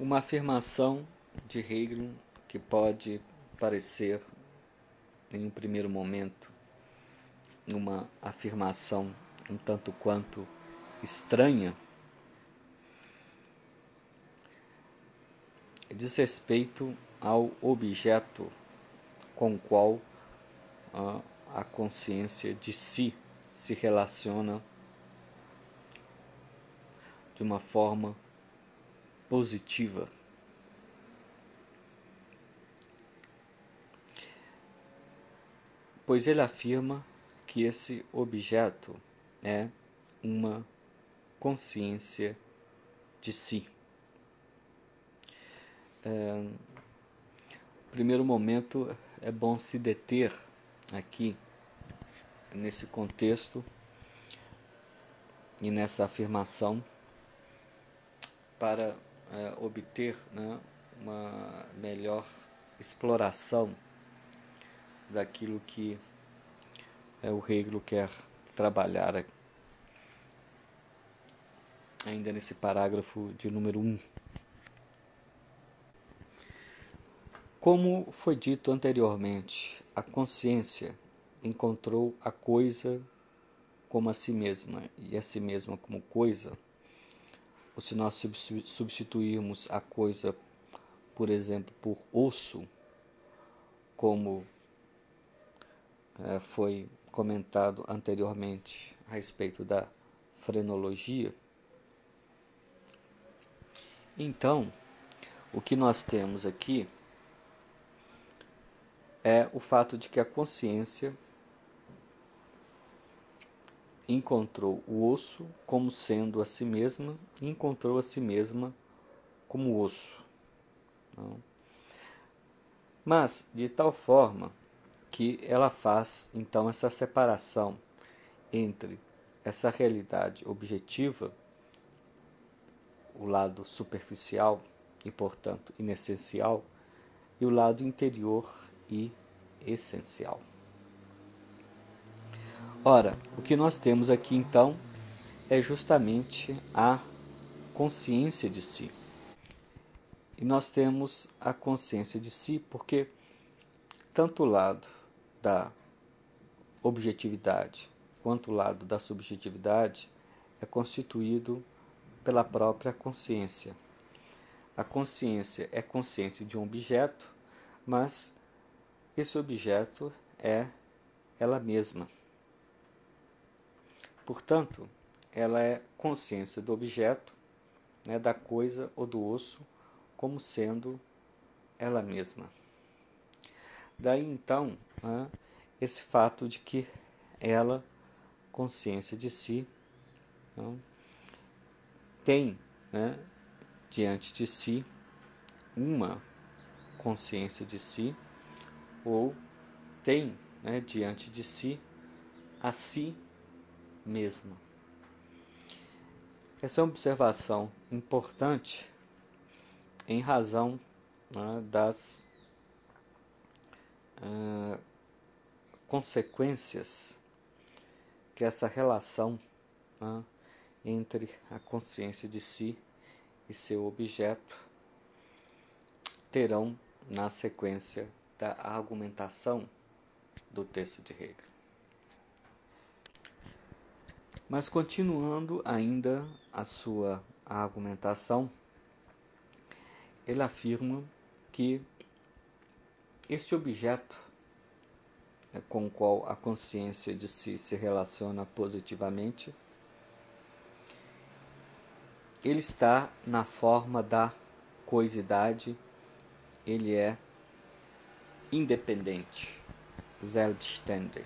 Uma afirmação de Hegel que pode parecer, em um primeiro momento, uma afirmação um tanto quanto estranha, diz respeito ao objeto com o qual a consciência de si se relaciona de uma forma positiva. Pois ele afirma que esse objeto é uma consciência de si. No primeiro momento é bom se deter aqui nesse contexto e nessa afirmação para obter uma melhor exploração daquilo que o Hegel quer trabalhar ainda nesse parágrafo de número 1. Como foi dito anteriormente, a consciência encontrou a coisa como a si mesma e a si mesma como coisa. Ou se nós substituirmos a coisa, por exemplo, por osso, como foi comentado anteriormente a respeito da frenologia, então o que nós temos aqui é o fato de que a consciência encontrou o osso como sendo a si mesma e encontrou a si mesma como osso. Mas de tal forma que ela faz então essa separação entre essa realidade objetiva, o lado superficial e, portanto, inessencial, e o lado interior e essencial. Ora, o que nós temos aqui então é justamente a consciência de si. E nós temos a consciência de si porque tanto o lado da objetividade quanto o lado da subjetividade é constituído pela própria consciência. A consciência é consciência de um objeto, mas esse objeto é ela mesma. Portanto, ela é consciência do objeto, da coisa ou do osso, como sendo ela mesma. Daí então, esse fato de que ela, consciência de si, tem diante de si uma consciência de si, ou tem diante de si a si mesma. Essa é uma observação importante em razão das consequências que essa relação entre a consciência de si e seu objeto terão na sequência da argumentação do texto de Hegel. Mas continuando ainda a sua argumentação, ele afirma que este objeto com o qual a consciência de si se relaciona positivamente, ele está na forma da coisidade, ele é independente, selbstständig.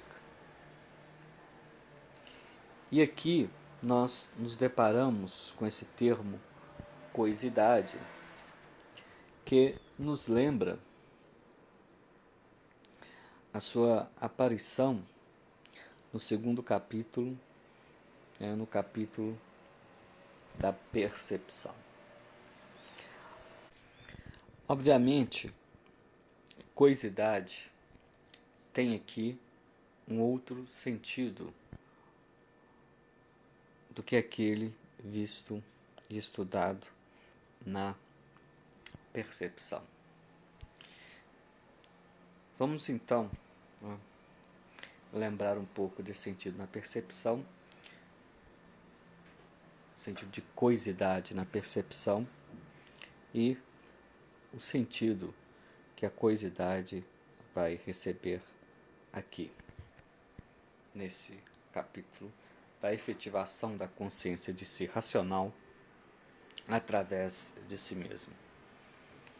E aqui nós nos deparamos com esse termo coisidade, que nos lembra a sua aparição no segundo capítulo, no capítulo da percepção. Obviamente, coisidade tem aqui um outro sentido do que aquele visto e estudado na percepção. Vamos então lembrar um pouco desse sentido na percepção, sentido de coisidade na percepção e o sentido que a coisidade vai receber aqui, nesse capítulo da efetivação da consciência de si racional através de si mesmo.